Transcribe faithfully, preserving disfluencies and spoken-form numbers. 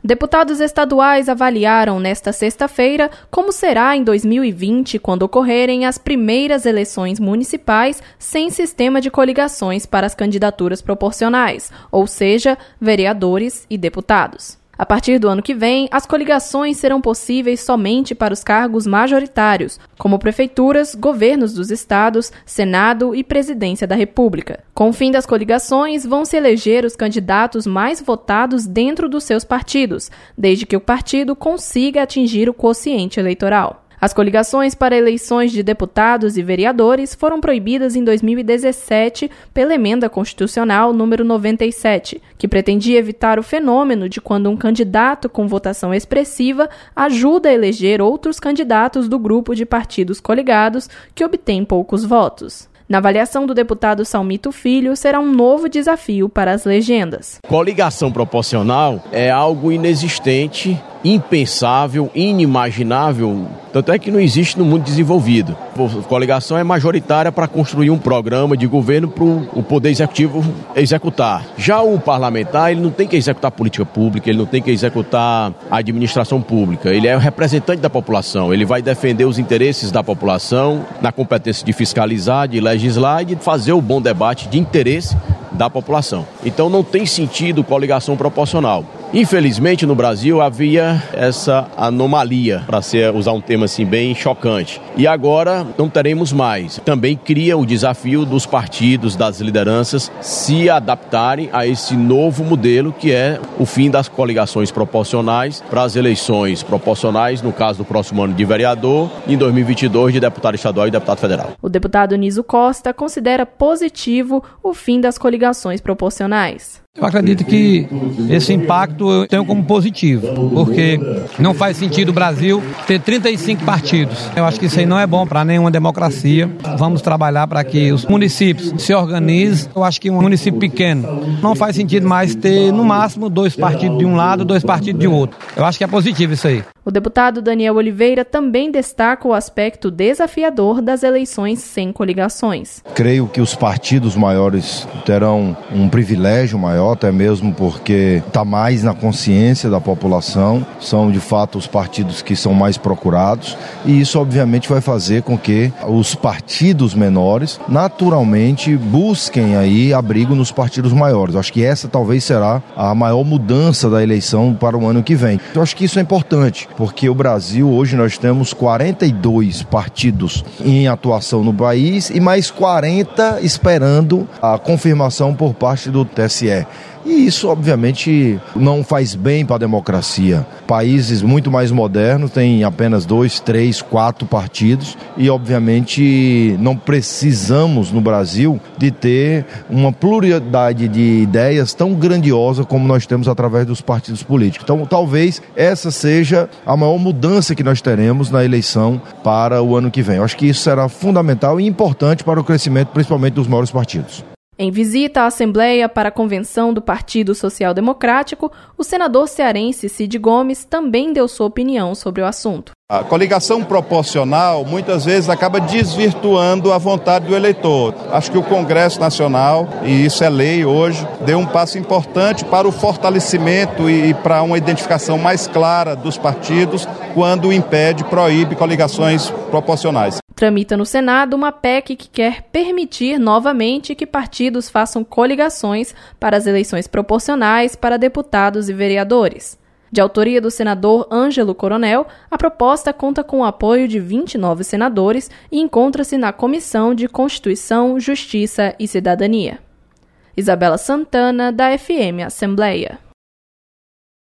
Deputados estaduais avaliaram nesta sexta-feira como será em dois mil e vinte, quando ocorrerem as primeiras eleições municipais sem sistema de coligações para as candidaturas proporcionais, ou seja, vereadores e deputados. A partir do ano que vem, as coligações serão possíveis somente para os cargos majoritários, como prefeituras, governos dos estados, Senado e Presidência da República. Com o fim das coligações, vão se eleger os candidatos mais votados dentro dos seus partidos, desde que o partido consiga atingir o quociente eleitoral. As coligações para eleições de deputados e vereadores foram proibidas em dois mil e dezessete pela Emenda Constitucional número noventa e sete, que pretendia evitar o fenômeno de quando um candidato com votação expressiva ajuda a eleger outros candidatos do grupo de partidos coligados que obtêm poucos votos. Na avaliação do deputado Salmito Filho, será um novo desafio para as legendas. Coligação proporcional é algo inexistente, impensável, inimaginável, tanto é que não existe no mundo desenvolvido. A coligação é majoritária para construir um programa de governo para o poder executivo executar. Já o parlamentar, ele não tem que executar política pública, ele não tem que executar a administração pública, ele é o representante da população, ele vai defender os interesses da população na competência de fiscalizar, de legislar e de fazer o bom debate de interesse da população. Então não tem sentido coligação proporcional. Infelizmente, no Brasil havia essa anomalia, para usar um termo assim bem chocante. E agora não teremos mais. Também cria o desafio dos partidos, das lideranças, se adaptarem a esse novo modelo, que é o fim das coligações proporcionais para as eleições proporcionais, no caso do próximo ano de vereador, e em dois mil e vinte e dois de deputado estadual e deputado federal. O deputado Niso Costa considera positivo o fim das coligações proporcionais. Eu acredito que esse impacto eu tenho como positivo, porque não faz sentido o Brasil ter trinta e cinco partidos. Eu acho que isso aí não é bom para nenhuma democracia. Vamos trabalhar para que os municípios se organizem. Eu acho que um município pequeno não faz sentido mais ter, no máximo, dois partidos de um lado, dois partidos de outro. Eu acho que é positivo isso aí. O deputado Daniel Oliveira também destaca o aspecto desafiador das eleições sem coligações. Creio que os partidos maiores terão um privilégio maior, até mesmo porque está mais na consciência da população, são de fato os partidos que são mais procurados, e isso obviamente vai fazer com que os partidos menores naturalmente busquem aí abrigo nos partidos maiores. Eu acho que essa talvez será a maior mudança da eleição para o ano que vem. Eu acho que isso é importante, porque o Brasil, hoje nós temos quarenta e dois partidos em atuação no país e mais quarenta esperando a confirmação por parte do T S E. E isso, obviamente, não faz bem para a democracia. Países muito mais modernos têm apenas dois, três, quatro partidos e, obviamente, não precisamos no Brasil de ter uma pluralidade de ideias tão grandiosa como nós temos através dos partidos políticos. Então, talvez essa seja a maior mudança que nós teremos na eleição para o ano que vem. Eu acho que isso será fundamental e importante para o crescimento, principalmente dos maiores partidos. Em visita à Assembleia para a Convenção do Partido Social Democrático, o senador cearense Cid Gomes também deu sua opinião sobre o assunto. A coligação proporcional muitas vezes acaba desvirtuando a vontade do eleitor. Acho que o Congresso Nacional, e isso é lei hoje, deu um passo importante para o fortalecimento e para uma identificação mais clara dos partidos quando impede, proíbe coligações proporcionais. Tramita no Senado uma P E C que quer permitir novamente que partidos façam coligações para as eleições proporcionais para deputados e vereadores. De autoria do senador Ângelo Coronel, a proposta conta com o apoio de vinte e nove senadores e encontra-se na Comissão de Constituição, Justiça e Cidadania. Isabela Santana, da F M Assembleia.